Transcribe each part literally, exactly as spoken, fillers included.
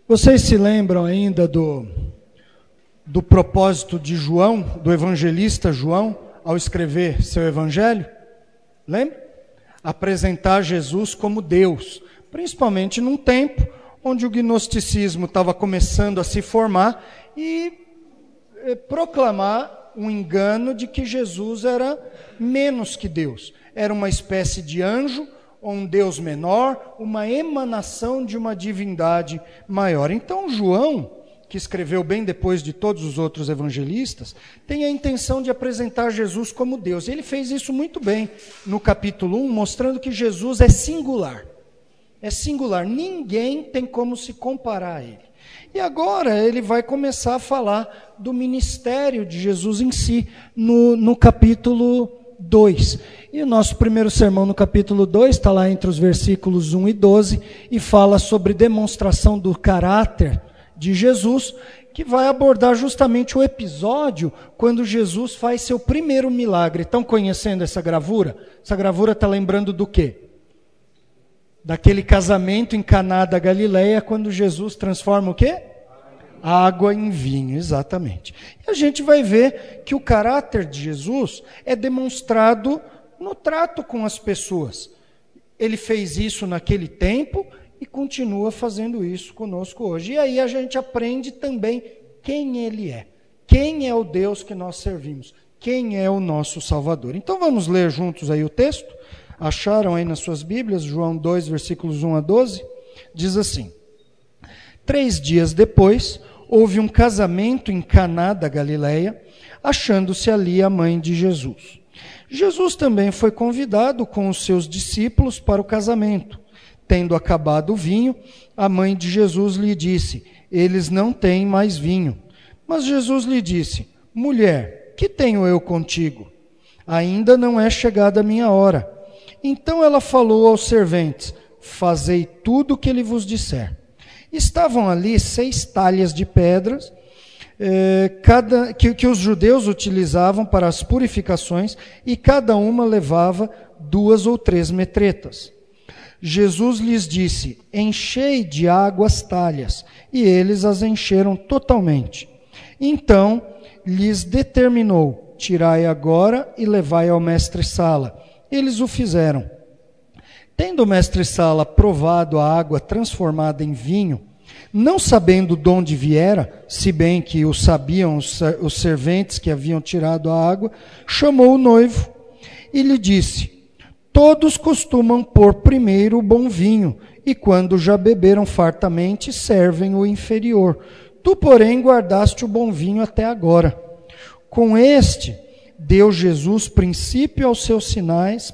Vocês se lembram ainda do, do propósito de João, do evangelista João, ao escrever seu evangelho? Lembra? Apresentar Jesus como Deus, principalmente num tempo onde o gnosticismo estava começando a se formar e eh, proclamar um engano de que Jesus era menos que Deus. Era uma espécie de anjo, ou um Deus menor, uma emanação de uma divindade maior. Então João, que escreveu bem depois de todos os outros evangelistas, tem a intenção de apresentar Jesus como Deus. Ele fez isso muito bem no capítulo um, mostrando que Jesus é singular. É singular, ninguém tem como se comparar a ele. E agora ele vai começar a falar do ministério de Jesus em si, no, no capítulo dois. E o nosso primeiro sermão no capítulo dois está lá entre os versículos um e doze, e fala sobre demonstração do caráter de Jesus, que vai abordar justamente o episódio quando Jesus faz seu primeiro milagre. Estão conhecendo essa gravura? Essa gravura está lembrando do quê? Daquele casamento em Caná da Galileia, quando Jesus transforma o quê? Água em vinho, exatamente. E a gente vai ver que o caráter de Jesus é demonstrado no trato com as pessoas. Ele fez isso naquele tempo e continua fazendo isso conosco hoje. E aí a gente aprende também quem Ele é. Quem é o Deus que nós servimos? Quem é o nosso Salvador? Então vamos ler juntos aí o texto. Acharam aí nas suas Bíblias, João dois, versículos um a doze? Diz assim: Três dias depois, houve um casamento em Caná da Galileia, achando-se ali a mãe de Jesus. Jesus também foi convidado com os seus discípulos para o casamento. Tendo acabado o vinho, a mãe de Jesus lhe disse: Eles não têm mais vinho. Mas Jesus lhe disse: Mulher, que tenho eu contigo? Ainda não é chegada a minha hora. Então ela falou aos serventes: Fazei tudo o que ele vos disser. Estavam ali seis talhas de pedras, eh, cada, que, que os judeus utilizavam para as purificações, e cada uma levava duas ou três metretas. Jesus lhes disse: Enchei de água as talhas, e eles as encheram totalmente. Então lhes determinou: Tirai agora e levai ao mestre-sala. Eles o fizeram. Tendo o mestre-sala provado a água transformada em vinho, não sabendo de onde viera, se bem que o sabiam os serventes que haviam tirado a água, chamou o noivo e lhe disse: Todos costumam pôr primeiro o bom vinho, e quando já beberam fartamente, servem o inferior. Tu, porém, guardaste o bom vinho até agora. Com este deu Jesus princípio aos seus sinais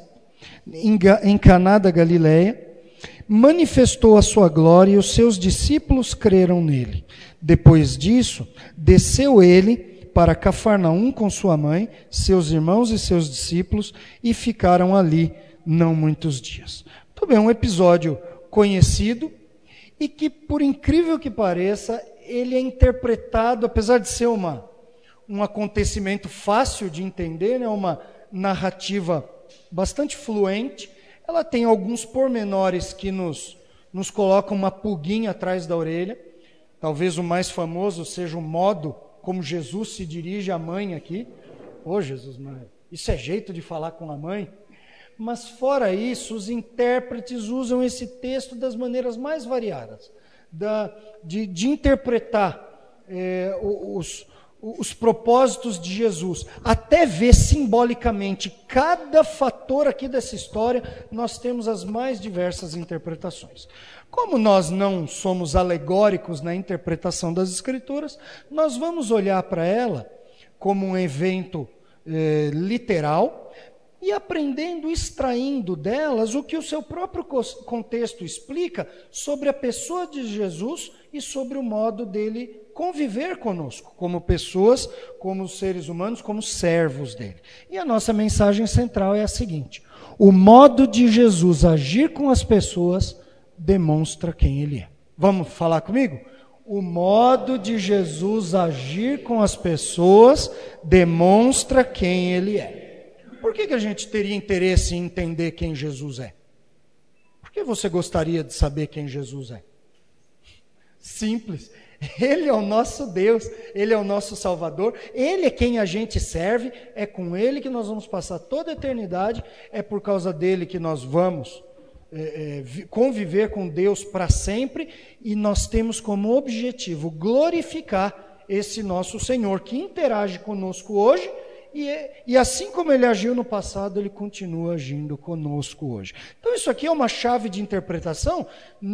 em Caná da Galileia, manifestou a sua glória e os seus discípulos creram nele. Depois disso, desceu ele para Cafarnaum com sua mãe, seus irmãos e seus discípulos, e ficaram ali não muitos dias. Muito bem, um episódio conhecido e que, por incrível que pareça, ele é interpretado, apesar de ser uma um acontecimento fácil de entender, né? Uma narrativa bastante fluente, ela tem alguns pormenores que nos, nos colocam uma pulguinha atrás da orelha. Talvez o mais famoso seja o modo como Jesus se dirige à mãe aqui. Ô Jesus, mãe, isso é jeito de falar com a mãe? Mas fora isso, os intérpretes usam esse texto das maneiras mais variadas, da, de, de interpretar é, os os propósitos de Jesus, até ver simbolicamente cada fator aqui dessa história, nós temos as mais diversas interpretações. Como nós não somos alegóricos na interpretação das Escrituras, nós vamos olhar para ela como um evento eh, literal e aprendendo, extraindo delas o que o seu próprio contexto explica sobre a pessoa de Jesus e sobre o modo dele conviver conosco, como pessoas, como seres humanos, como servos dele. E a nossa mensagem central é a seguinte: o modo de Jesus agir com as pessoas demonstra quem ele é. Vamos falar comigo? O modo de Jesus agir com as pessoas demonstra quem ele é. Por que que a gente teria interesse em entender quem Jesus é? Por que você gostaria de saber quem Jesus é? Simples. Ele é o nosso Deus, Ele é o nosso Salvador, Ele é quem a gente serve, é com Ele que nós vamos passar toda a eternidade, é por causa dele que nós vamos é, é, conviver com Deus para sempre, e nós temos como objetivo glorificar esse nosso Senhor, que interage conosco hoje, e, e assim como Ele agiu no passado, Ele continua agindo conosco hoje. Então isso aqui é uma chave de interpretação,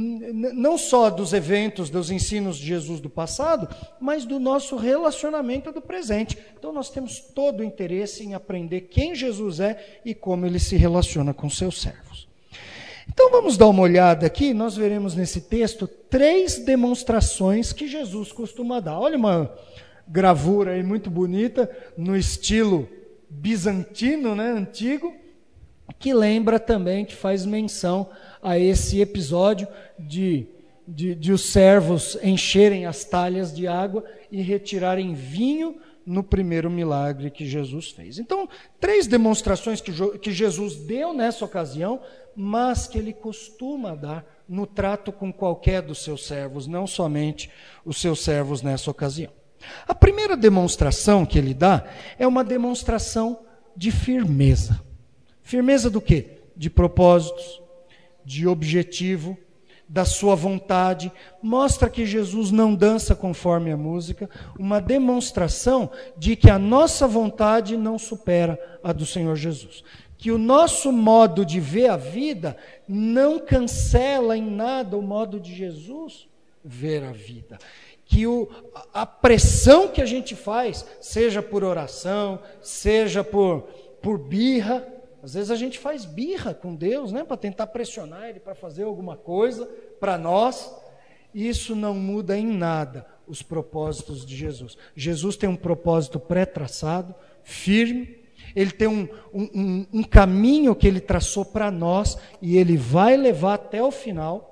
não só dos eventos, dos ensinos de Jesus do passado, mas do nosso relacionamento do presente. Então nós temos todo o interesse em aprender quem Jesus é e como Ele se relaciona com seus servos. Então vamos dar uma olhada aqui, nós veremos nesse texto três demonstrações que Jesus costuma dar. Olha uma gravura aí muito bonita, no estilo bizantino, né, antigo, que lembra também, que faz menção a esse episódio de, de, de os servos encherem as talhas de água e retirarem vinho no primeiro milagre que Jesus fez. Então, três demonstrações que, que Jesus deu nessa ocasião, mas que Ele costuma dar no trato com qualquer dos seus servos, não somente os seus servos nessa ocasião. A primeira demonstração que Ele dá é uma demonstração de firmeza. Firmeza do quê? De propósitos, de objetivo, da sua vontade. Mostra que Jesus não dança conforme a música, uma demonstração de que a nossa vontade não supera a do Senhor Jesus. Que o nosso modo de ver a vida não cancela em nada o modo de Jesus ver a vida. Que o, a pressão que a gente faz, seja por oração, seja por, por birra, às vezes a gente faz birra com Deus, né, para tentar pressionar Ele para fazer alguma coisa para nós, isso não muda em nada os propósitos de Jesus. Jesus tem um propósito pré-traçado, firme, Ele tem um, um, um caminho que Ele traçou para nós, e Ele vai levar até o final,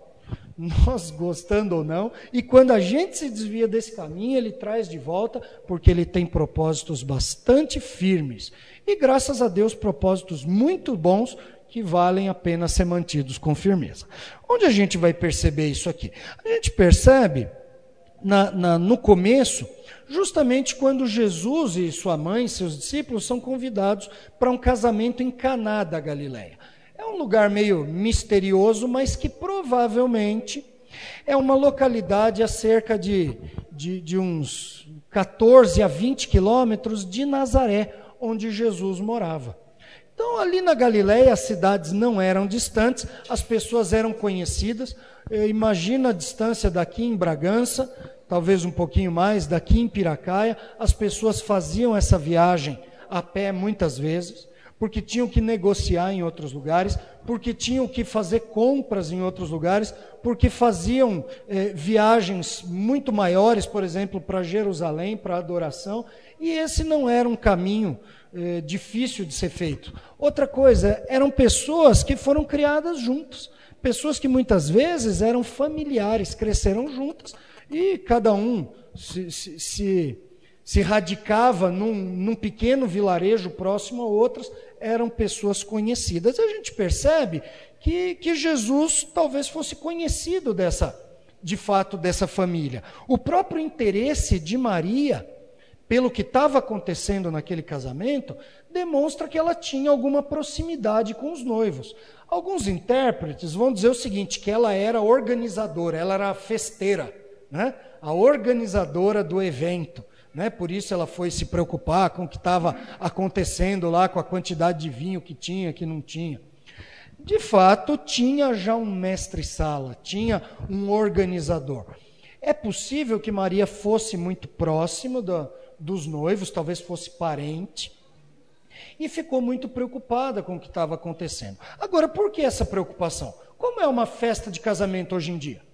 nós gostando ou não, e quando a gente se desvia desse caminho, Ele traz de volta, porque Ele tem propósitos bastante firmes, e graças a Deus, propósitos muito bons, que valem a pena ser mantidos com firmeza. Onde a gente vai perceber isso aqui? A gente percebe, na, na, no começo, justamente quando Jesus e sua mãe, seus discípulos, são convidados para um casamento em Caná da Galileia. É um lugar meio misterioso, mas que provavelmente é uma localidade a cerca de, de, de uns quatorze a vinte quilômetros de Nazaré, onde Jesus morava. Então, ali na Galileia, as cidades não eram distantes, as pessoas eram conhecidas. Imagina a distância daqui em Bragança, talvez um pouquinho mais, daqui em Piracaia, as pessoas faziam essa viagem a pé muitas vezes, porque tinham que negociar em outros lugares, porque tinham que fazer compras em outros lugares, porque faziam eh, viagens muito maiores, por exemplo, para Jerusalém, para adoração, e esse não era um caminho eh, difícil de ser feito. Outra coisa, eram pessoas que foram criadas juntas, pessoas que muitas vezes eram familiares, cresceram juntas, e cada um se... se, se se radicava num, num pequeno vilarejo próximo a outras, eram pessoas conhecidas. A gente percebe que, que Jesus talvez fosse conhecido dessa, de fato dessa família. O próprio interesse de Maria, pelo que estava acontecendo naquele casamento, demonstra que ela tinha alguma proximidade com os noivos. Alguns intérpretes vão dizer o seguinte, que ela era organizadora, ela era a festeira, né? A organizadora do evento. Né? Por isso ela foi se preocupar com o que estava acontecendo lá, com a quantidade de vinho que tinha, que não tinha. De fato, tinha já um mestre-sala, tinha um organizador. É possível que Maria fosse muito próxima do, dos noivos, talvez fosse parente, e ficou muito preocupada com o que estava acontecendo. Agora, por que essa preocupação? Como é uma festa de casamento hoje em dia?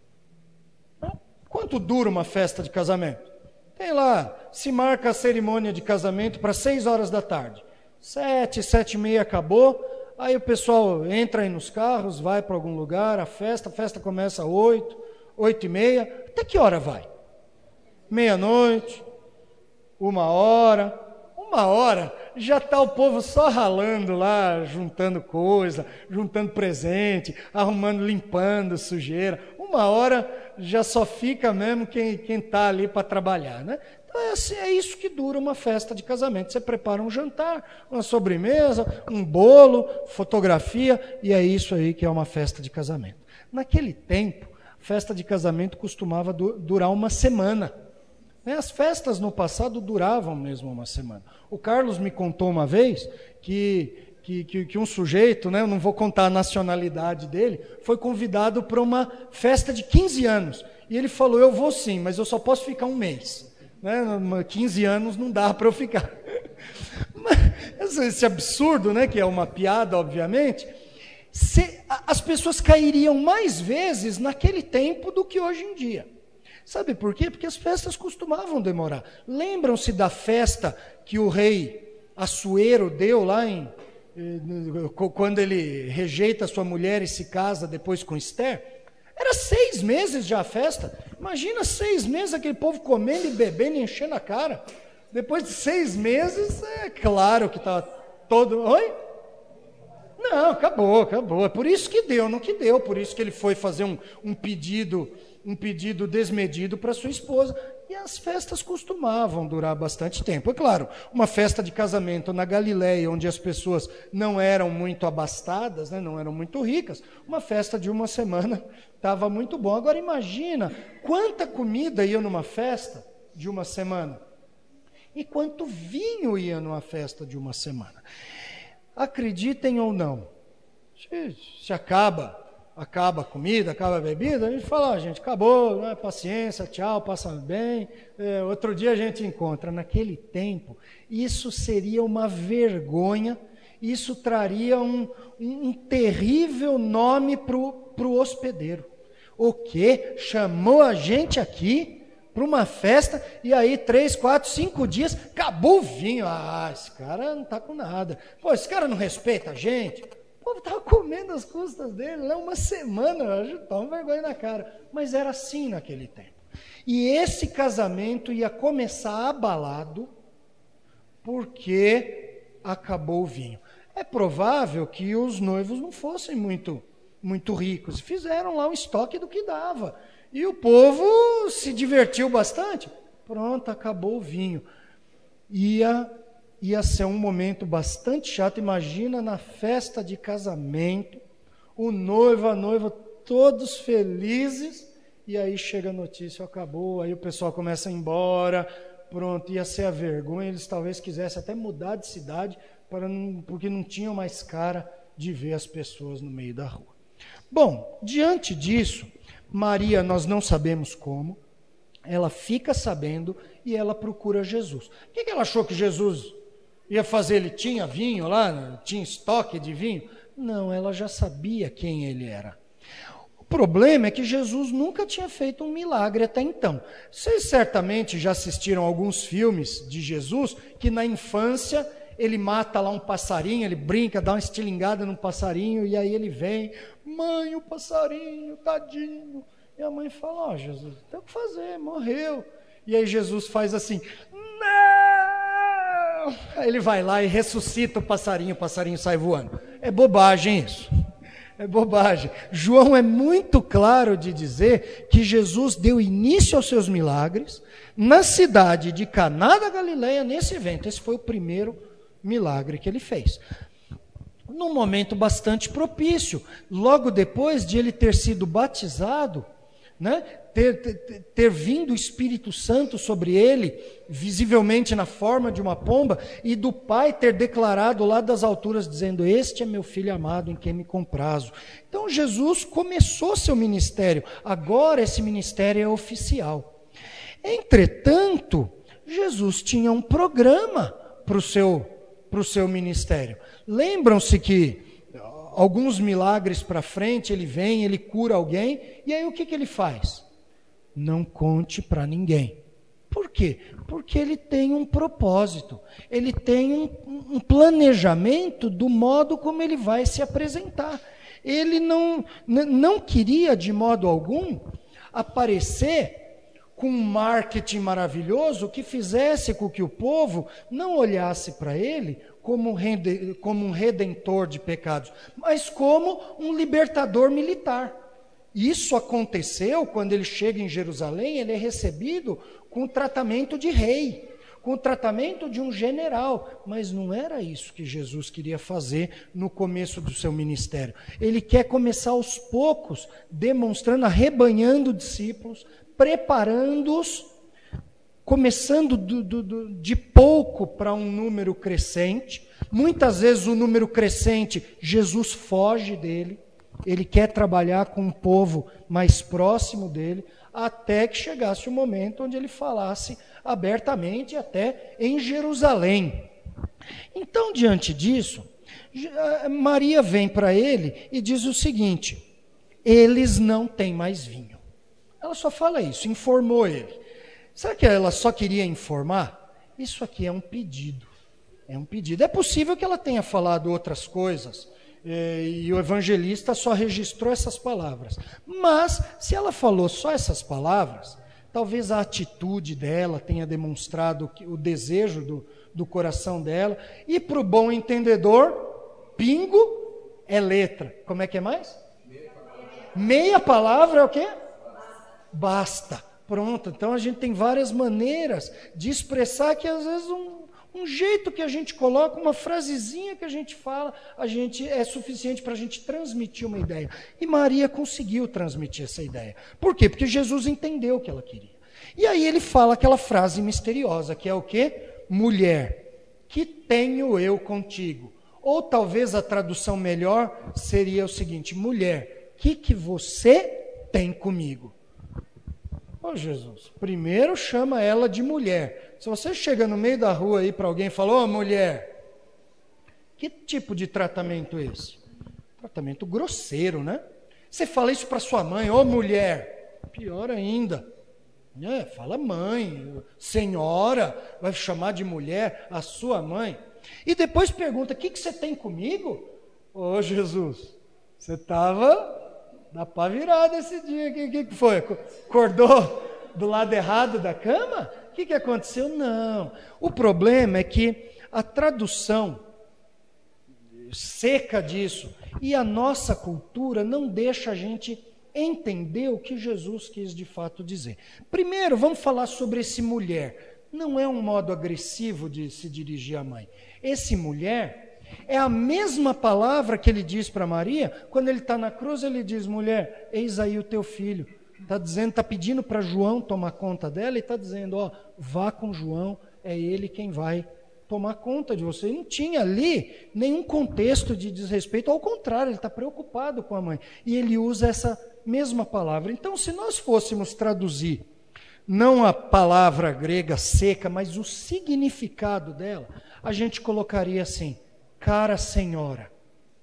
Quanto dura uma festa de casamento? Tem lá, se marca a cerimônia de casamento para seis horas da tarde. Sete, sete e meia acabou, aí o pessoal entra aí nos carros, vai para algum lugar, a festa, a festa começa às oito, oito e meia, até que hora vai? Meia-noite, uma hora, uma hora, já está o povo só ralando lá, juntando coisa, juntando presente, arrumando, limpando sujeira. uma hora já só fica mesmo quem está ali para trabalhar, né? Então é, assim, é isso que dura uma festa de casamento. Você prepara um jantar, uma sobremesa, um bolo, fotografia, e é isso aí que é uma festa de casamento. Naquele tempo, a festa de casamento costumava du- durar uma semana. As festas no passado duravam mesmo uma semana. O Carlos me contou uma vez que, que, que, que um sujeito, né, eu não vou contar a nacionalidade dele, foi convidado para uma festa de quinze anos. E ele falou, eu vou sim, mas eu só posso ficar um mês. Né? quinze anos não dá para eu ficar. Mas, esse absurdo, né, que é uma piada, obviamente, se, as pessoas cairiam mais vezes naquele tempo do que hoje em dia. Sabe por quê? Porque as festas costumavam demorar. Lembram-se da festa que o rei Assuero deu lá em, quando ele rejeita sua mulher e se casa depois com Esther? Era seis meses já a festa. Imagina seis meses aquele povo comendo e bebendo e enchendo a cara. Depois de seis meses, é claro que estava todo... Oi? Não, acabou, acabou. É por isso que deu, não que deu. Por isso que ele foi fazer um, um pedido... um pedido desmedido para sua esposa, e as festas costumavam durar bastante tempo. É claro, uma festa de casamento na Galileia, onde as pessoas não eram muito abastadas, né, não eram muito ricas, uma festa de uma semana estava muito bom. Agora imagina quanta comida ia numa festa de uma semana, e quanto vinho ia numa festa de uma semana. Acreditem ou não, se, se acaba... acaba a comida, acaba a bebida, a gente fala, ó, gente, acabou, né? Paciência, tchau, passa bem, é, outro dia a gente encontra. Naquele tempo, isso seria uma vergonha, isso traria um, um, um terrível nome para o hospedeiro. O quê? Chamou a gente aqui para uma festa, e aí três, quatro, cinco dias, acabou o vinho. Ah, esse cara não está com nada. Pô, esse cara não respeita a gente. O povo estava comendo as custas dele, né? Uma semana, eu tava vergonha na cara. Mas era assim naquele tempo. E esse casamento ia começar abalado porque acabou o vinho. É provável que os noivos não fossem muito, muito ricos. Fizeram lá um estoque do que dava. E o povo se divertiu bastante. Pronto, acabou o vinho. Ia... ia ser um momento bastante chato. Imagina na festa de casamento, o noivo, a noiva, todos felizes, e aí chega a notícia, acabou, aí o pessoal começa a ir embora, pronto, ia ser a vergonha, eles talvez quisessem até mudar de cidade, para não, porque não tinham mais cara de ver as pessoas no meio da rua. Bom, diante disso, Maria, nós não sabemos como, ela fica sabendo e ela procura Jesus. O que, que ela achou que Jesus... ia fazer? Ele tinha vinho lá, tinha estoque de vinho? Não, ela já sabia quem ele era. O problema é que Jesus nunca tinha feito um milagre até então. Vocês certamente já assistiram alguns filmes de Jesus, que na infância ele mata lá um passarinho, ele brinca, dá uma estilingada no passarinho, e aí ele vem, mãe, o passarinho, tadinho. E a mãe fala, ó, oh, Jesus, tem o que fazer, morreu. E aí Jesus faz assim, não! Aí ele vai lá e ressuscita o passarinho, o passarinho sai voando. É bobagem isso. É bobagem. João é muito claro de dizer que Jesus deu início aos seus milagres na cidade de Caná da Galileia, nesse evento. Esse foi o primeiro milagre que ele fez. Num momento bastante propício, logo depois de ele ter sido batizado, né, ter, ter, ter vindo o Espírito Santo sobre ele, visivelmente na forma de uma pomba, e do Pai ter declarado lá das alturas, dizendo, este é meu Filho amado em quem me comprazo. Então Jesus começou seu ministério, agora esse ministério é oficial. Entretanto, Jesus tinha um programa para o seu, para o seu ministério. Lembram-se que alguns milagres para frente, ele vem, ele cura alguém, e aí o que, que ele faz? Não conte para ninguém. Por quê? Porque ele tem um propósito, ele tem um, um planejamento do modo como ele vai se apresentar. Ele não, não queria de modo algum aparecer com um marketing maravilhoso que fizesse com que o povo não olhasse para ele como um, como um redentor de pecados, mas como um libertador militar. Isso aconteceu quando ele chega em Jerusalém, ele é recebido com o tratamento de rei, com o tratamento de um general, mas não era isso que Jesus queria fazer no começo do seu ministério. Ele quer começar aos poucos, demonstrando, arrebanhando discípulos, preparando-os, começando do, do, do, de pouco para um número crescente. Muitas vezes o número crescente, Jesus foge dele, ele quer trabalhar com um povo mais próximo dele, até que chegasse o momento onde ele falasse abertamente, até em Jerusalém. Então, diante disso, Maria vem para ele e diz o seguinte: eles não têm mais vinho. Ela só fala isso, informou ele. Será que ela só queria informar? Isso aqui é um pedido. É um pedido. É possível que ela tenha falado outras coisas, e o evangelista só registrou essas palavras. Mas, se ela falou só essas palavras, talvez a atitude dela tenha demonstrado o desejo do, do coração dela. E para o bom entendedor, pingo é letra. Como é que é mais? Meia palavra, Meia palavra é o quê? Basta. Pronto. Então a gente tem várias maneiras de expressar que às vezes um Um jeito que a gente coloca, uma frasezinha que a gente fala, a gente é suficiente para a gente transmitir uma ideia. E Maria conseguiu transmitir essa ideia. Por quê? Porque Jesus entendeu o que ela queria. E aí ele fala aquela frase misteriosa, que é o quê? Mulher, que tenho eu contigo? Ou talvez a tradução melhor seria o seguinte: mulher, que que você tem comigo? Ô Jesus, primeiro chama ela de mulher. Se você chega no meio da rua aí para alguém e fala: ô mulher, que tipo de tratamento é esse? Tratamento grosseiro, né? Você fala isso para sua mãe: ô mulher, pior ainda. É, fala mãe, senhora, vai chamar de mulher a sua mãe. E depois pergunta: o que, que você tem comigo? Ô Jesus, você estava da pá virada esse dia. O que, que, que foi? Acordou do lado errado da cama? O que, que aconteceu? Não. O problema é que a tradução seca disso e a nossa cultura não deixa a gente entender o que Jesus quis de fato dizer. Primeiro, vamos falar sobre esse mulher. Não é um modo agressivo de se dirigir à mãe. Esse mulher é a mesma palavra que ele diz para Maria, quando ele está na cruz, ele diz: mulher, eis aí o teu filho. Está dizendo, está pedindo para João tomar conta dela e está dizendo: ó, vá com João, é ele quem vai tomar conta de você. Não tinha ali nenhum contexto de desrespeito, ao contrário, ele está preocupado com a mãe. E ele usa essa mesma palavra. Então, se nós fôssemos traduzir, não a palavra grega seca, mas o significado dela, a gente colocaria assim: cara senhora.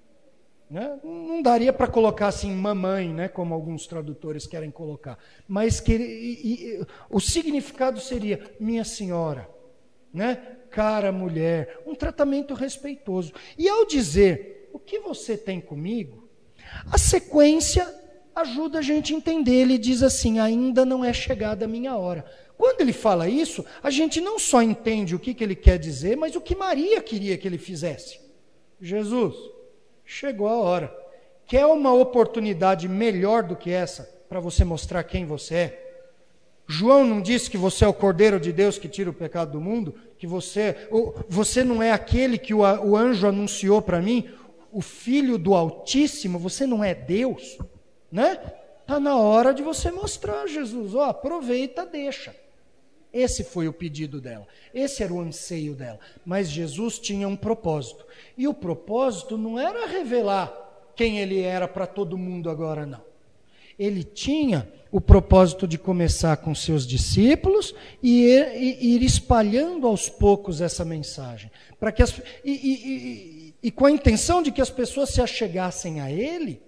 Né? Não daria para colocar assim mamãe, né, como alguns tradutores querem colocar, mas que e, e, o significado seria minha senhora, né, cara mulher, um tratamento respeitoso. E ao dizer o que você tem comigo, a sequência ajuda a gente a entender. Ele diz assim: ainda não é chegada a minha hora. Quando ele fala isso, a gente não só entende o que, que ele quer dizer, mas o que Maria queria que ele fizesse. Jesus, chegou a hora. Quer uma oportunidade melhor do que essa para você mostrar quem você é? João não disse que você é o Cordeiro de Deus que tira o pecado do mundo? Que você, você não é aquele que o, o anjo anunciou para mim? O Filho do Altíssimo? Você não é Deus? Né? Está na hora de você mostrar, Jesus. Ó, aproveita, deixa. Esse foi o pedido dela, esse era o anseio dela. Mas Jesus tinha um propósito, e o propósito não era revelar quem ele era para todo mundo agora, não. Ele tinha o propósito de começar com seus discípulos e ir, e ir espalhando aos poucos essa mensagem, para que as, e, e, e, e com a intenção de que as pessoas se achegassem a ele,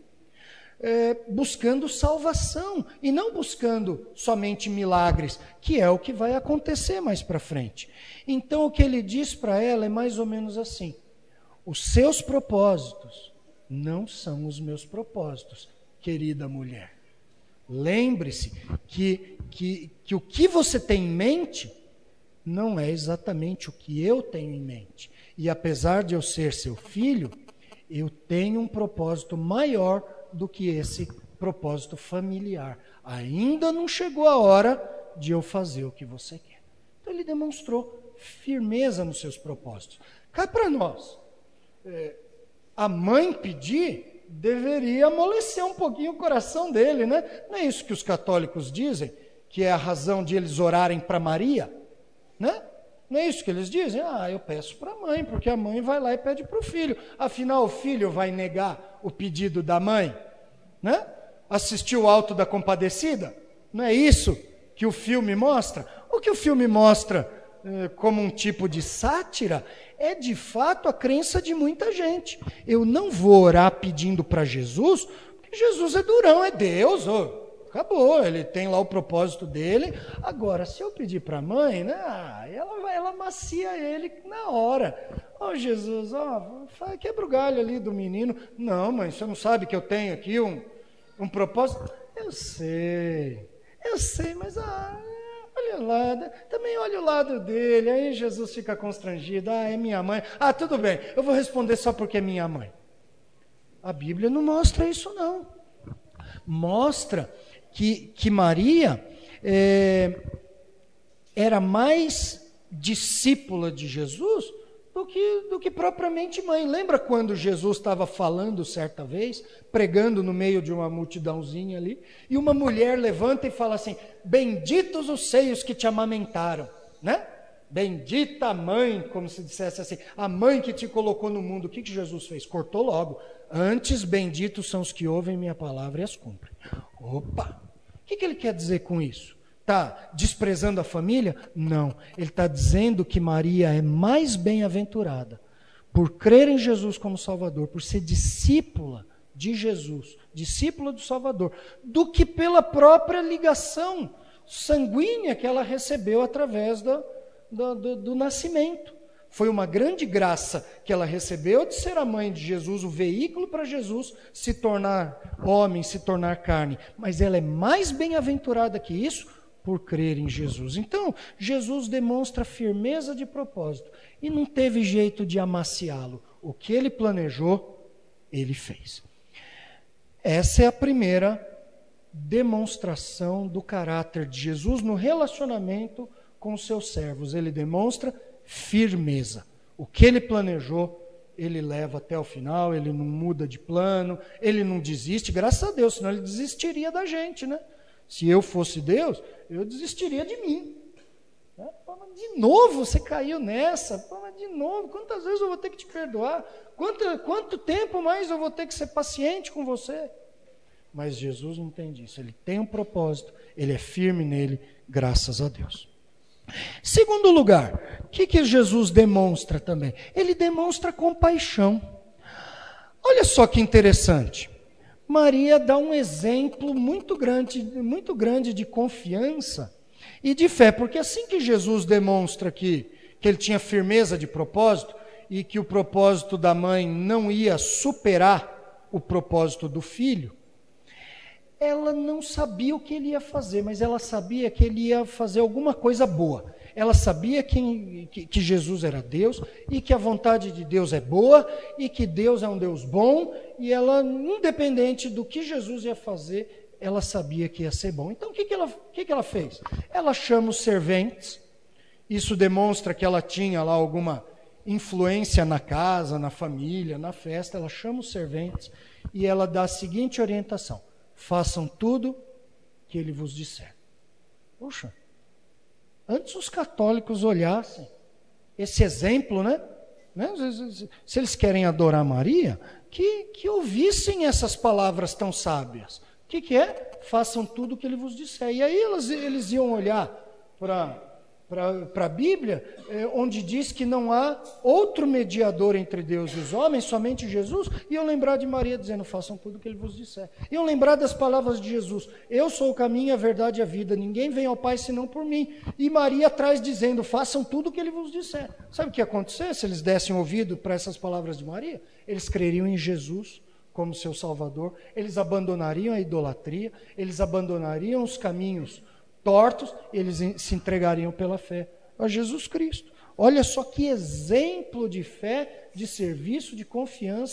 É, buscando salvação, e não buscando somente milagres, que é o que vai acontecer mais para frente. Então o que ele diz para ela é mais ou menos assim: os seus propósitos não são os meus propósitos, querida mulher. Lembre-se que, que, que o que você tem em mente não é exatamente o que eu tenho em mente. E apesar de eu ser seu filho, eu tenho um propósito maior do que esse propósito familiar. Ainda não chegou a hora de eu fazer o que você quer. Então ele demonstrou firmeza nos seus propósitos. Cá para nós, é, a mãe pedir deveria amolecer um pouquinho o coração dele, né? Não é isso que os católicos dizem, que é a razão de eles orarem para Maria, né? Não é isso que eles dizem? Ah, eu peço para a mãe, porque a mãe vai lá e pede para o filho. Afinal, o filho vai negar o pedido da mãe, né? Assistiu o Alto da Compadecida? Não é isso que o filme mostra? O que o filme mostra eh, como um tipo de sátira é de fato a crença de muita gente. Eu não vou orar pedindo para Jesus, porque Jesus é durão, é Deus, oh. Acabou, ele tem lá o propósito dele. Agora, se eu pedir para a mãe, né, ela, ela macia ele na hora. Ó, oh, Jesus, ó, oh, quebra o galho ali do menino. Não, mãe, você não sabe que eu tenho aqui um, um propósito? Eu sei, eu sei, mas ah, olha lá, também olha o lado dele. Aí Jesus fica constrangido. Ah, é minha mãe. Ah, tudo bem, eu vou responder só porque é minha mãe. A Bíblia não mostra isso, não. Mostra que, que Maria é, era mais discípula de Jesus do que, do que propriamente mãe. Lembra quando Jesus estava falando certa vez, pregando no meio de uma multidãozinha ali, e uma mulher levanta e fala assim, benditos os seios que te amamentaram, né? Bendita a mãe, como se dissesse assim, a mãe que te colocou no mundo. O que, que Jesus fez? Cortou logo. Antes, benditos são os que ouvem minha palavra e as cumprem. Opa! O que, que ele quer dizer com isso? Está desprezando a família? Não. Ele está dizendo que Maria é mais bem-aventurada por crer em Jesus como Salvador, por ser discípula de Jesus, discípula do Salvador, do que pela própria ligação sanguínea que ela recebeu através da Do, do, do nascimento. Foi uma grande graça que ela recebeu de ser a mãe de Jesus, o veículo para Jesus se tornar homem, se tornar carne. Mas ela é mais bem-aventurada que isso por crer em Jesus. Então, Jesus demonstra firmeza de propósito e não teve jeito de amaciá-lo. O que ele planejou, ele fez. Essa é a primeira demonstração do caráter de Jesus no relacionamento com os seus servos. Ele demonstra firmeza. O que ele planejou, ele leva até o final, ele não muda de plano, ele não desiste, graças a Deus, senão ele desistiria da gente, né? Se eu fosse Deus, eu desistiria de mim. De novo você caiu nessa, de novo, quantas vezes eu vou ter que te perdoar? Quanto, quanto tempo mais eu vou ter que ser paciente com você? Mas Jesus não tem disso, ele tem um propósito, ele é firme nele, graças a Deus. Segundo lugar, o que, que Jesus demonstra também? Ele demonstra compaixão. Olha só que interessante. Maria dá um exemplo muito grande, muito grande de confiança e de fé, porque assim que Jesus demonstra que, que ele tinha firmeza de propósito e que o propósito da mãe não ia superar o propósito do filho, ela não sabia o que ele ia fazer, mas ela sabia que ele ia fazer alguma coisa boa. Ela sabia que, que, que Jesus era Deus e que a vontade de Deus é boa e que Deus é um Deus bom, e ela, independente do que Jesus ia fazer, ela sabia que ia ser bom. Então o que, que, ela, o que, que ela fez? Ela chama os serventes, isso demonstra que ela tinha lá alguma influência na casa, na família, na festa. Ela chama os serventes e ela dá a seguinte orientação: façam tudo que ele vos disser. Poxa, antes os católicos olhassem esse exemplo, né? Se eles querem adorar Maria, que, que ouvissem essas palavras tão sábias. O que, que é? Façam tudo o que ele vos disser. E aí eles, eles iam olhar para para a Bíblia, é, onde diz que não há outro mediador entre Deus e os homens, somente Jesus, e eu lembrar de Maria dizendo, façam tudo o que ele vos disser. E eu lembrar das palavras de Jesus, eu sou o caminho, a verdade e a vida, ninguém vem ao Pai senão por mim. E Maria atrás dizendo, façam tudo o que ele vos disser. Sabe o que ia acontecer se eles dessem ouvido para essas palavras de Maria? Eles creriam em Jesus como seu Salvador, eles abandonariam a idolatria, eles abandonariam os caminhos tortos, eles se entregariam pela fé a Jesus Cristo. Olha só que exemplo de fé, de serviço, de confiança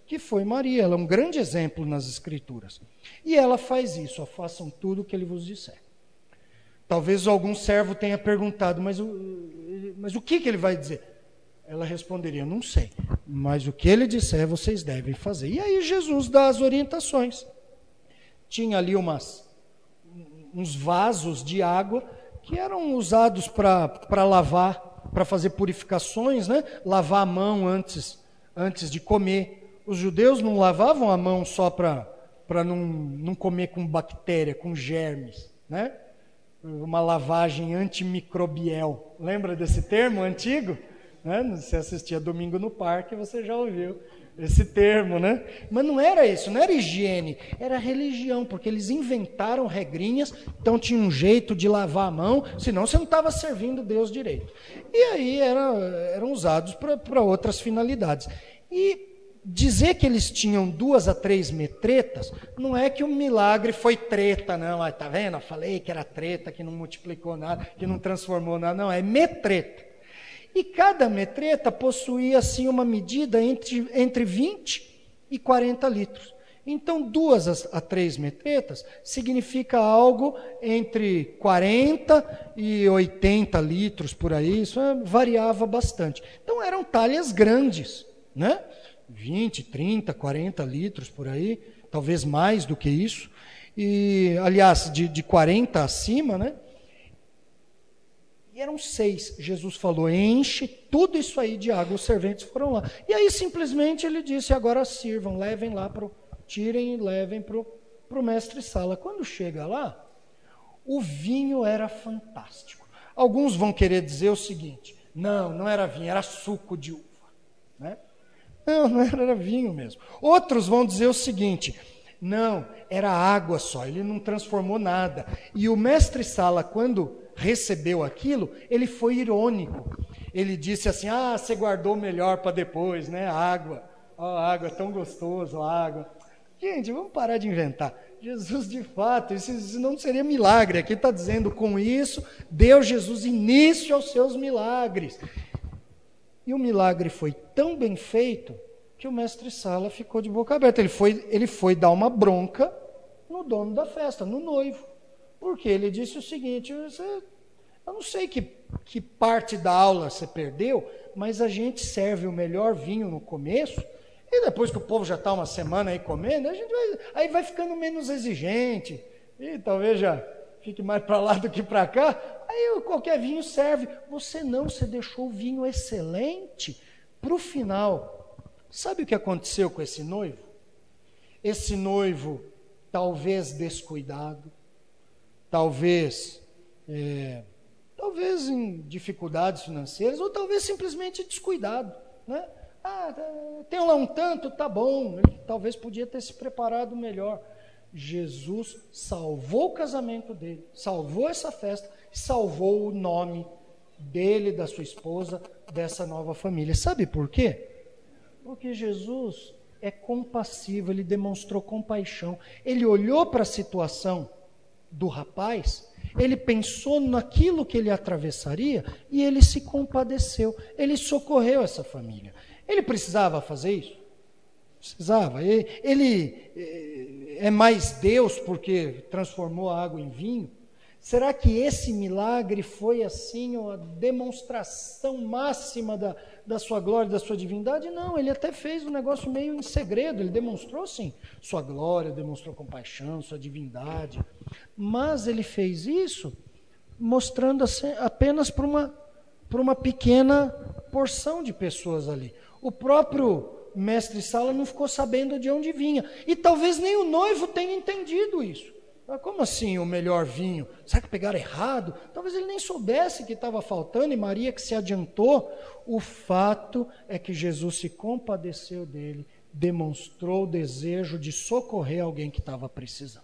que foi Maria. Ela é um grande exemplo nas Escrituras. E ela faz isso, ó, façam tudo o que ele vos disser. Talvez algum servo tenha perguntado, mas o, mas o que, que ele vai dizer? Ela responderia, não sei, mas o que ele disser vocês devem fazer. E aí Jesus dá as orientações. Tinha ali umas, uns vasos de água que eram usados para lavar, para fazer purificações, né? Lavar a mão antes, antes de comer. Os judeus não lavavam a mão só para para não, não comer com bactéria, com germes, né? Uma lavagem antimicrobial. Lembra desse termo antigo? Né? Você assistia Domingo no Parque, você já ouviu esse termo, né? Mas não era isso, não era higiene, era religião, porque eles inventaram regrinhas, então tinha um jeito de lavar a mão, senão você não estava servindo Deus direito. E aí era, eram usados para outras finalidades. E dizer que eles tinham duas a três metretas, não é que o milagre foi treta, não. Ah, tá vendo? Eu falei que era treta, que não multiplicou nada, que não transformou nada. Não, é metreta. E cada metreta possuía, assim, uma medida entre, entre vinte e quarenta litros. Então, duas a três metretas significa algo entre quarenta e oitenta litros, por aí. Isso variava bastante. Então, eram talhas grandes, né? vinte, trinta, quarenta litros por aí, talvez mais do que isso. E, aliás, de, de quarenta acima, né? E eram seis. Jesus falou, enche tudo isso aí de água. Os serventes foram lá. E aí, simplesmente, ele disse, agora sirvam, levem lá, pro, tirem e levem para o mestre-sala. Quando chega lá, o vinho era fantástico. Alguns vão querer dizer o seguinte, não, não era vinho, era suco de uva, né? Não, não era vinho mesmo. Outros vão dizer o seguinte, não, era água só, ele não transformou nada. E o mestre-sala, quando recebeu aquilo, ele foi irônico. Ele disse assim, ah, você guardou melhor para depois, né? Água, ó, água, é tão gostoso, água. Gente, vamos parar de inventar. Jesus, de fato, isso, isso não seria milagre. Aqui está dizendo, com isso, deu Jesus início aos seus milagres. E o milagre foi tão bem feito que o mestre-sala ficou de boca aberta. Ele foi, ele foi dar uma bronca no dono da festa, no noivo. Porque ele disse o seguinte, você, eu não sei que, que parte da aula você perdeu, mas a gente serve o melhor vinho no começo, e depois que o povo já está uma semana aí comendo, a gente vai, aí vai ficando menos exigente, e talvez já fique mais para lá do que para cá, aí qualquer vinho serve. Você não, você deixou o vinho excelente para o final. Sabe o que aconteceu com esse noivo? Esse noivo, talvez descuidado, talvez, é, talvez em dificuldades financeiras, ou talvez simplesmente descuidado, né? Ah, tem lá um tanto, tá bom, ele talvez podia ter se preparado melhor. Jesus salvou o casamento dele, salvou essa festa, salvou o nome dele, da sua esposa, dessa nova família. Sabe por quê? Porque Jesus é compassivo, ele demonstrou compaixão. Ele olhou para a situação do rapaz, ele pensou naquilo que ele atravessaria e ele se compadeceu, ele socorreu essa família. Ele precisava fazer isso? Precisava. Ele, ele é mais Deus porque transformou a água em vinho? Será que esse milagre foi assim a demonstração máxima da, da sua glória, da sua divindade? Não, ele até fez um negócio meio em segredo, ele demonstrou sim sua glória, demonstrou compaixão, sua divindade, mas ele fez isso mostrando assim, apenas para uma, para uma pequena porção de pessoas ali. O próprio mestre-sala não ficou sabendo de onde vinha, e talvez nem o noivo tenha entendido isso. Como assim o melhor vinho? Será que pegaram errado? Talvez ele nem soubesse que estava faltando, e Maria que se adiantou. O fato é que Jesus se compadeceu dele, demonstrou o desejo de socorrer alguém que estava precisando.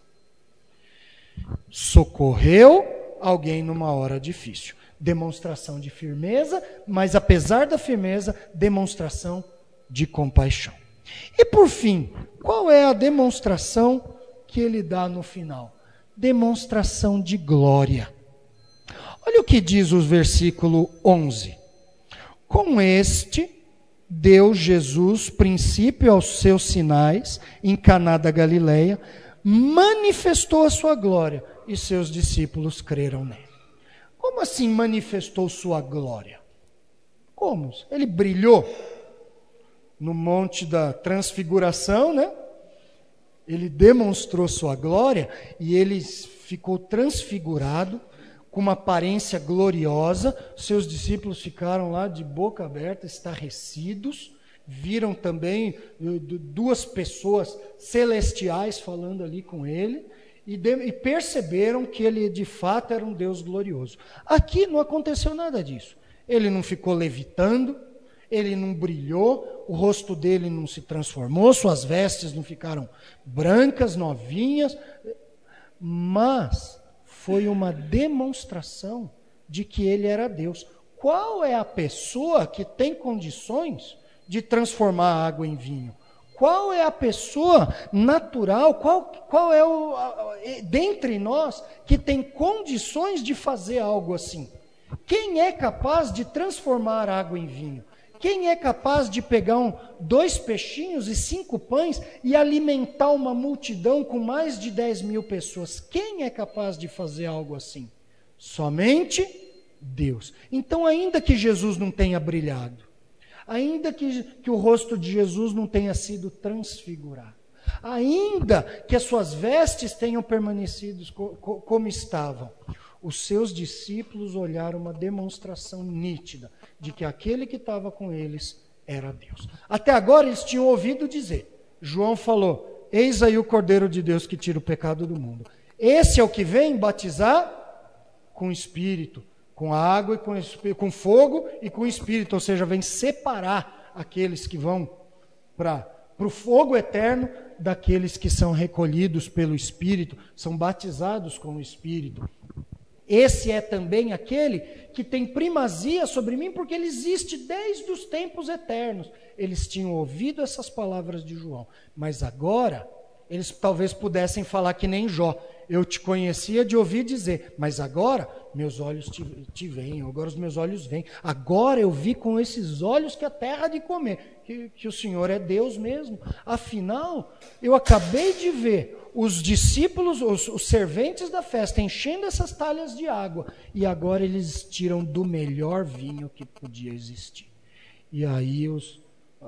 Socorreu alguém numa hora difícil. Demonstração de firmeza, mas apesar da firmeza, demonstração de compaixão. E por fim, qual é a demonstração que ele dá no final? Demonstração de glória. Olha o que diz o versículo onze. Com este deu Jesus princípio aos seus sinais em Caná da Galileia, manifestou a sua glória e seus discípulos creram nele. Como assim manifestou sua glória? Como? Ele brilhou no monte da transfiguração, né? Ele demonstrou sua glória e ele ficou transfigurado com uma aparência gloriosa. Seus discípulos ficaram lá de boca aberta, estarrecidos. Viram também duas pessoas celestiais falando ali com ele e, de, e perceberam que ele de fato era um Deus glorioso. Aqui não aconteceu nada disso. Ele não ficou levitando, ele não brilhou, o rosto dele não se transformou, suas vestes não ficaram brancas, novinhas, mas foi uma demonstração de que ele era Deus. Qual é a pessoa que tem condições de transformar a água em vinho? Qual é a pessoa natural, qual, qual é o, a, dentre nós, que tem condições de fazer algo assim? Quem é capaz de transformar água em vinho? Quem é capaz de pegar um, dois peixinhos e cinco pães e alimentar uma multidão com mais de dez mil pessoas? Quem é capaz de fazer algo assim? Somente Deus. Então, ainda que Jesus não tenha brilhado, ainda que, que o rosto de Jesus não tenha sido transfigurado, ainda que as suas vestes tenham permanecido co, co, como estavam, os seus discípulos olharam uma demonstração nítida de que aquele que estava com eles era Deus. Até agora eles tinham ouvido dizer, João falou, eis aí o Cordeiro de Deus que tira o pecado do mundo. Esse é o que vem batizar com o Espírito, com água, e com, com fogo e com Espírito, ou seja, vem separar aqueles que vão para o fogo eterno daqueles que são recolhidos pelo Espírito, são batizados com o Espírito. Esse é também aquele que tem primazia sobre mim, porque ele existe desde os tempos eternos. Eles tinham ouvido essas palavras de João, mas agora eles talvez pudessem falar que nem Jó. Eu te conhecia de ouvir dizer, mas agora meus olhos te, te veem, agora os meus olhos veem. Agora eu vi com esses olhos que a terra há de comer, que, que o Senhor é Deus mesmo. Afinal, eu acabei de ver os discípulos, os, os serventes da festa, enchendo essas talhas de água, e agora eles tiram do melhor vinho que podia existir. E aí os,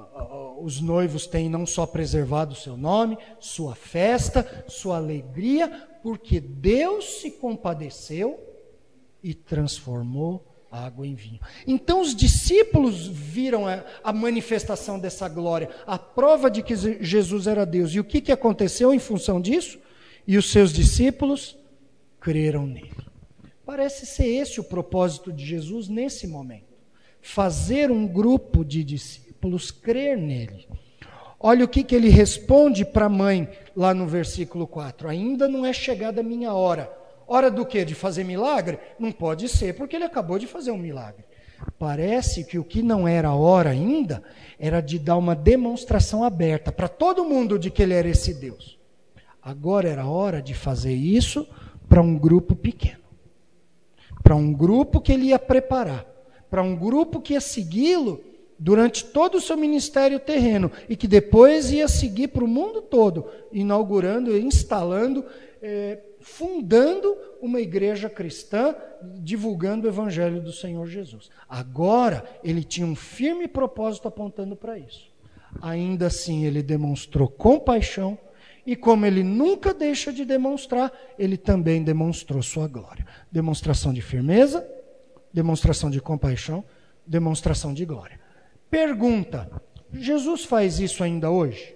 os noivos têm não só preservado o seu nome, sua festa, sua alegria, porque Deus se compadeceu e transformou a água em vinho. Então os discípulos viram a, a manifestação dessa glória, a prova de que Jesus era Deus. E o que, que aconteceu em função disso? E os seus discípulos creram nele. Parece ser esse o propósito de Jesus nesse momento. Fazer um grupo de discípulos crer nele. Olha o que, que ele responde para a mãe lá no versículo quatro. Ainda não é chegada a minha hora. Hora do quê? De fazer milagre? Não pode ser, porque ele acabou de fazer um milagre. Parece que o que não era a hora ainda, era de dar uma demonstração aberta para todo mundo de que ele era esse Deus. Agora era a hora de fazer isso para um grupo pequeno. Para um grupo que ele ia preparar. Para um grupo que ia segui-lo durante todo o seu ministério terreno. E que depois ia seguir para o mundo todo, inaugurando e instalando, é, fundando uma igreja cristã, divulgando o evangelho do Senhor Jesus. Agora, ele tinha um firme propósito apontando para isso. Ainda assim, ele demonstrou compaixão, e como ele nunca deixa de demonstrar, ele também demonstrou sua glória. Demonstração de firmeza, demonstração de compaixão, demonstração de glória. Pergunta, Jesus faz isso ainda hoje?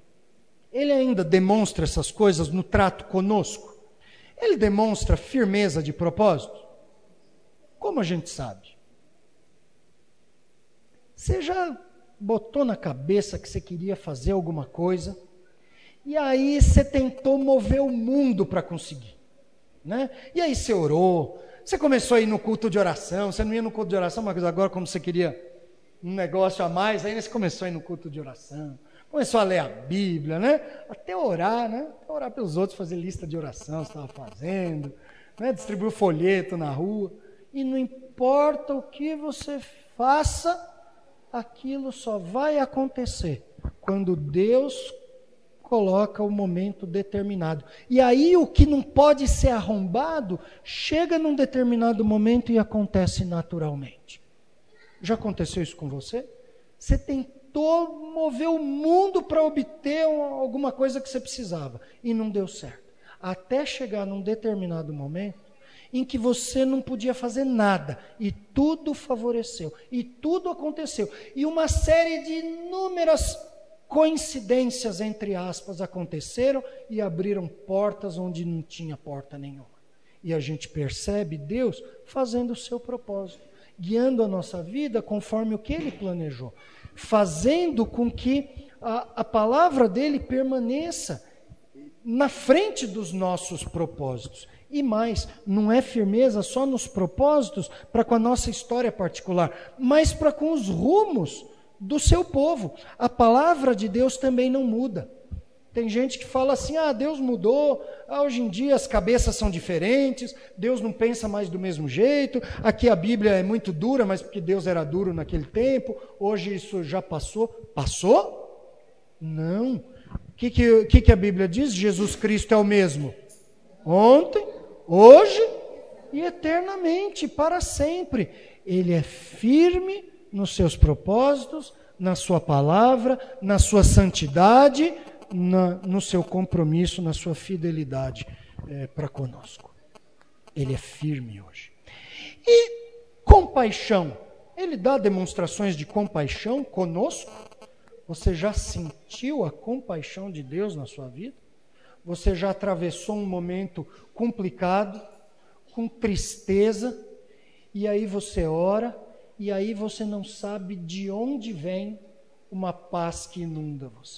Ele ainda demonstra essas coisas no trato conosco? Ele demonstra firmeza de propósito? Como a gente sabe? Você já botou na cabeça que você queria fazer alguma coisa, e aí você tentou mover o mundo para conseguir, né? E aí você orou, você começou a ir no culto de oração, você não ia no culto de oração, mas agora como você queria um negócio a mais, aí você começou a ir no culto de oração, começou a ler a Bíblia, né? Até orar, né? Até orar pelos outros, fazer lista de oração, você estava fazendo, né? Distribuir folheto na rua. E não importa o que você faça, aquilo só vai acontecer quando Deus coloca o momento determinado. E aí o que não pode ser arrombado, chega num determinado momento e acontece naturalmente. Já aconteceu isso com você? Você tentou mover o mundo para obter alguma coisa que você precisava e não deu certo. Até chegar num determinado momento em que você não podia fazer nada e tudo favoreceu, e tudo aconteceu. E uma série de inúmeras coincidências, entre aspas, aconteceram e abriram portas onde não tinha porta nenhuma. E a gente percebe Deus fazendo o seu propósito, guiando a nossa vida conforme o que Ele planejou, fazendo com que a, a palavra dEle permaneça na frente dos nossos propósitos. E mais, não é firmeza só nos propósitos para com a nossa história particular, mas para com os rumos do seu povo. A palavra de Deus também não muda. Tem gente que fala assim, ah, Deus mudou, ah, hoje em dia as cabeças são diferentes, Deus não pensa mais do mesmo jeito, aqui a Bíblia é muito dura, mas porque Deus era duro naquele tempo, hoje isso já passou. Passou? Não. O que, que, que, que a Bíblia diz? Jesus Cristo é o mesmo ontem, hoje e eternamente, para sempre. Ele é firme nos seus propósitos, na sua palavra, na sua santidade, na, no seu compromisso, na sua fidelidade é, para conosco. Ele é firme hoje. E compaixão. Ele dá demonstrações de compaixão conosco. Você já sentiu a compaixão de Deus na sua vida? Você já atravessou um momento complicado, com tristeza, e aí você ora, e aí você não sabe de onde vem uma paz que inunda você.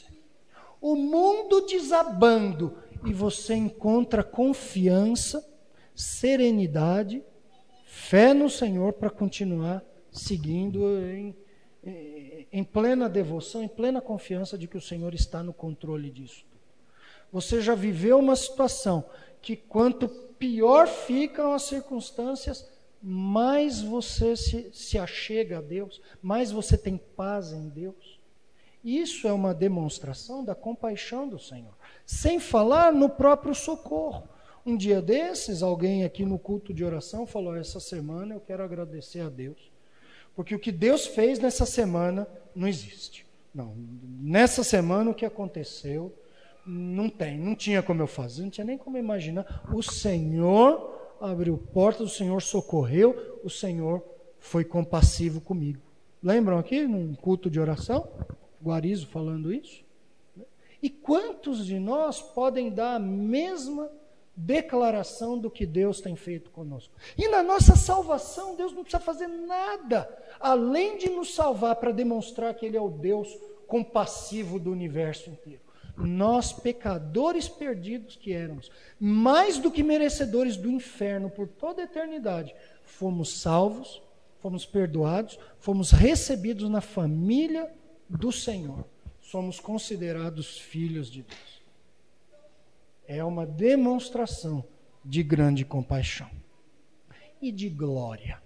O mundo desabando, e você encontra confiança, serenidade, fé no Senhor para continuar seguindo em, em plena devoção, em plena confiança de que o Senhor está no controle disso. Você já viveu uma situação que quanto pior ficam as circunstâncias, mais você se, se achega a Deus, mais você tem paz em Deus. Isso é uma demonstração da compaixão do Senhor. Sem falar no próprio socorro. Um dia desses, alguém aqui no culto de oração falou, essa semana eu quero agradecer a Deus, porque o que Deus fez nessa semana não existe. Não, nessa semana o que aconteceu não tem, não tinha como eu fazer, não tinha nem como imaginar. O Senhor abriu portas, o Senhor socorreu, o Senhor foi compassivo comigo. Lembram aqui, num culto de oração? Guarizo falando isso? E quantos de nós podem dar a mesma declaração do que Deus tem feito conosco? E na nossa salvação, Deus não precisa fazer nada, além de nos salvar para demonstrar que Ele é o Deus compassivo do universo inteiro. Nós, pecadores perdidos que éramos, mais do que merecedores do inferno por toda a eternidade, fomos salvos, fomos perdoados, fomos recebidos na família do Senhor. Somos considerados filhos de Deus. É uma demonstração de grande compaixão e de glória.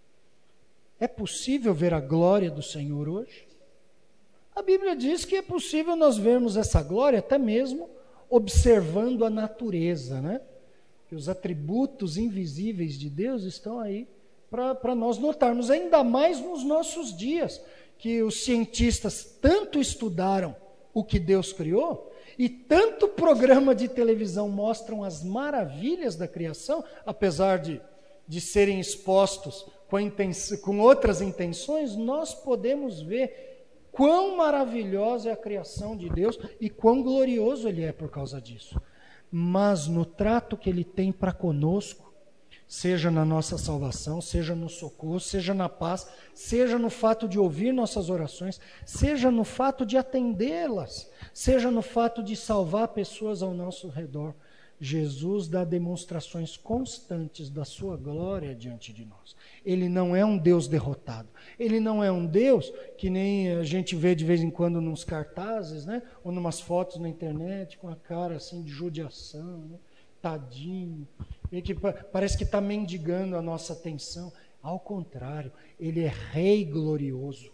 É possível ver a glória do Senhor hoje? A Bíblia diz que é possível nós vermos essa glória até mesmo observando a natureza, né? Que os atributos invisíveis de Deus estão aí para nós notarmos, ainda mais nos nossos dias, que os cientistas tanto estudaram o que Deus criou e tanto programa de televisão mostram as maravilhas da criação, apesar de, de serem expostos com, intenção, com outras intenções, nós podemos ver quão maravilhosa é a criação de Deus e quão glorioso Ele é por causa disso. Mas no trato que Ele tem para conosco, seja na nossa salvação, seja no socorro, seja na paz, seja no fato de ouvir nossas orações, seja no fato de atendê-las, seja no fato de salvar pessoas ao nosso redor, Jesus dá demonstrações constantes da sua glória diante de nós. Ele não é um Deus derrotado. Ele não é um Deus que nem a gente vê de vez em quando nos cartazes, né? Ou numas fotos na internet com a cara assim de judiação, né? Tadinho. E que parece que está mendigando a nossa atenção. Ao contrário, Ele é Rei glorioso.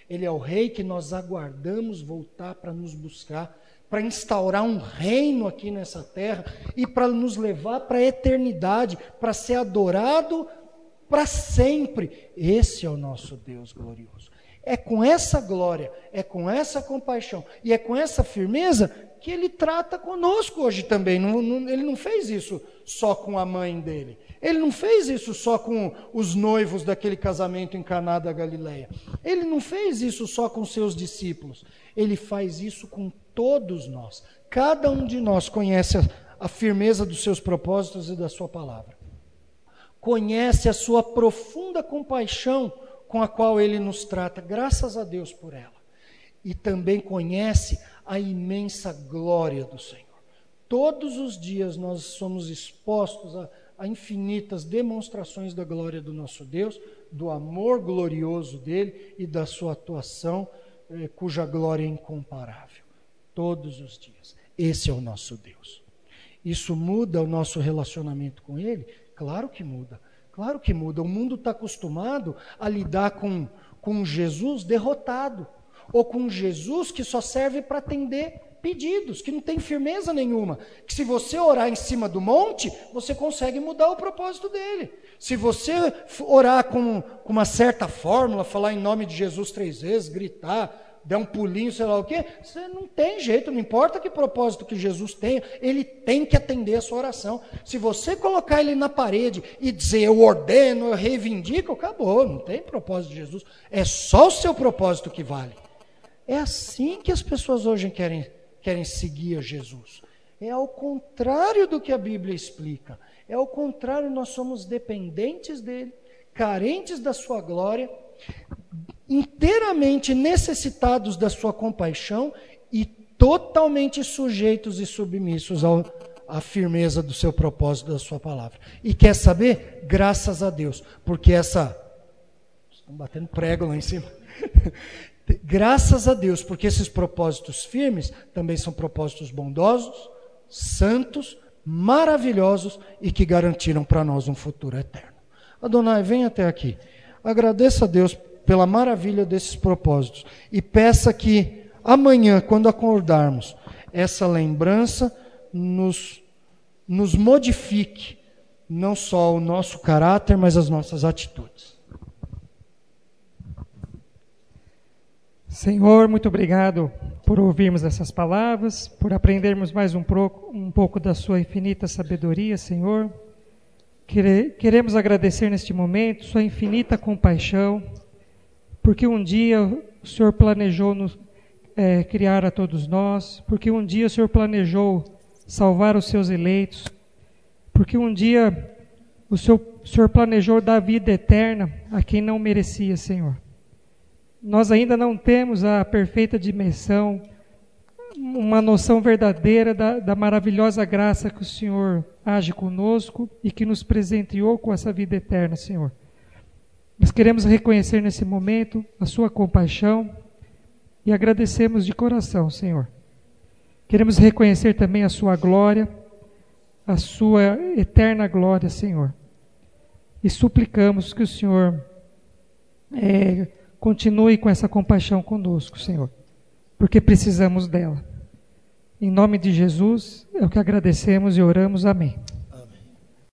Ele é o rei que nós aguardamos voltar para nos buscar, para instaurar um reino aqui nessa terra e para nos levar para a eternidade, para ser adorado para sempre. Esse é o nosso Deus glorioso. É com essa glória, é com essa compaixão e é com essa firmeza que Ele trata conosco hoje também. Não, não, ele não fez isso só com a mãe dele. Ele não fez isso só com os noivos daquele casamento em Caná da Galileia. Ele não fez isso só com seus discípulos. Ele faz isso com todos nós. Cada um de nós conhece a, a firmeza dos seus propósitos e da sua palavra. Conhece a sua profunda compaixão com a qual Ele nos trata, graças a Deus por ela. E também conhece a imensa glória do Senhor. Todos os dias nós somos expostos a, a infinitas demonstrações da glória do nosso Deus, do amor glorioso dEle e da sua atuação, eh, cuja glória é incomparável. Todos os dias. Esse é o nosso Deus. Isso muda o nosso relacionamento com Ele? Claro que muda. Claro que muda. O mundo está acostumado a lidar com, com Jesus derrotado. Ou com Jesus que só serve para atender pedidos, que não tem firmeza nenhuma. Que se você orar em cima do monte, você consegue mudar o propósito dele. Se você orar com, com uma certa fórmula, falar em nome de Jesus três vezes, gritar, der um pulinho, sei lá o quê, você não tem jeito, não importa que propósito que Jesus tenha, ele tem que atender a sua oração. Se você colocar ele na parede e dizer, eu ordeno, eu reivindico, acabou, não tem propósito de Jesus. É só o seu propósito que vale. É assim que as pessoas hoje querem, querem seguir a Jesus. É ao contrário do que a Bíblia explica. É ao contrário, nós somos dependentes dele, carentes da sua glória, inteiramente necessitados da sua compaixão e totalmente sujeitos e submissos ao, à firmeza do seu propósito, da sua palavra. E quer saber? Graças a Deus, porque essa... Estão batendo prego lá em cima. Graças a Deus, porque esses propósitos firmes também são propósitos bondosos, santos, maravilhosos e que garantiram para nós um futuro eterno. Adonai, vem até aqui. Agradeça a Deus pela maravilha desses propósitos e peça que amanhã, quando acordarmos, essa lembrança nos, nos modifique, não só o nosso caráter, mas as nossas atitudes. Senhor, muito obrigado por ouvirmos essas palavras, por aprendermos mais um pouco, um pouco da sua infinita sabedoria, Senhor. Queremos agradecer neste momento sua infinita compaixão, porque um dia o Senhor planejou nos, é, criar a todos nós, porque um dia o Senhor planejou salvar os seus eleitos, porque um dia o Senhor, o Senhor planejou dar vida eterna a quem não merecia, Senhor. Nós ainda não temos a perfeita dimensão, uma noção verdadeira da, da maravilhosa graça que o Senhor age conosco e que nos presenteou com essa vida eterna, Senhor. Nós queremos reconhecer nesse momento a sua compaixão e agradecemos de coração, Senhor. Queremos reconhecer também a sua glória, a sua eterna glória, Senhor. E suplicamos que o Senhor é, continue com essa compaixão conosco, Senhor, porque precisamos dela. Em nome de Jesus, é o que agradecemos e oramos. Amém.